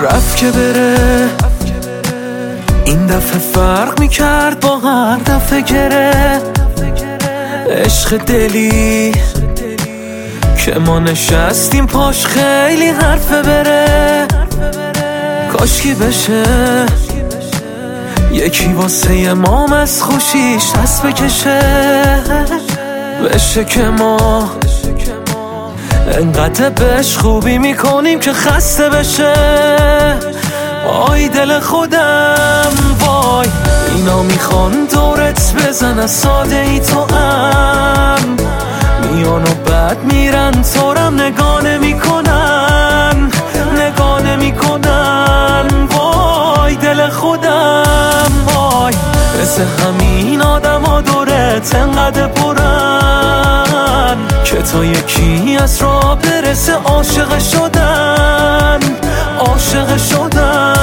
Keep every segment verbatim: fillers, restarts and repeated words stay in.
رفت که بره، این دفعه فرق میکرد با هر دفعه گره. عشق دلی که ما نشستیم پاش خیلی حرفه بره. کاشکی بشه یکی واسه ما از خوشیش دست بکشه، بشه که ما انقدر بهش خوبی میکنیم که خسته بشه. آی دل خودم وای، اینا میخوان دورت بزن ساده ای تو هم میان و بعد میرن تورم نگاه نمیکنن، نگاه نمیکنن. وای دل خودم وای، مثل همین آدم ها دورت انقدر پرن که تا یکی از راه برسه عاشق شدن، عاشق شدن.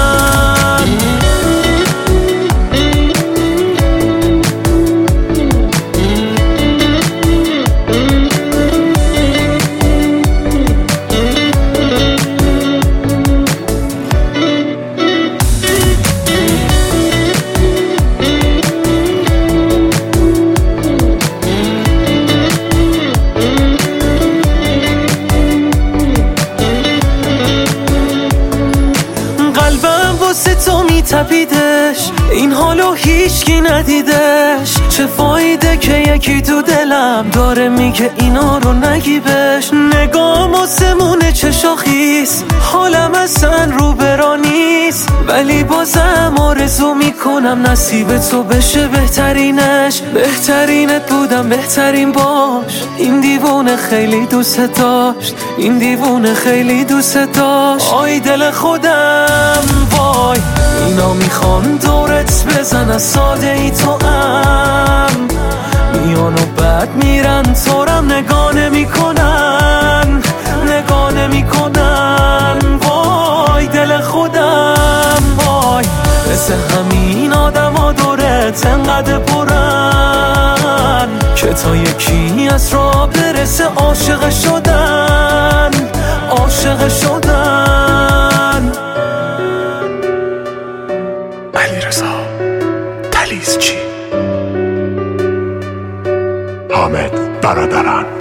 واسه تو میتپیدش، این حالو هیچکی ندیدش. چه فایده که یکی تو دلم داره میگه اینا رو نگی بهش. نگام آسمونه چه شاخیست، حالم اصلا رو برا نیست، ولی بازم آرزو میکنم نصیب تو بشه بهترینش. بهترینت بودم بهترین باش، این دیوونه خیلی دوست داشت، این دیوونه خیلی دوست داشت. آی دل خودم وای، اینا میخوان دورت بزن ساده ای تو هم میان و بعد میرن تورم نگاه نمیکنن، نگاه نمیکنن. وای دل خودم وای، مثل همین آدم ها دورت انقدر پرن که تا یکی از راه برسه عاشق شدن، عاشق شدن. علیرضا تلیزچی، حامد برادران.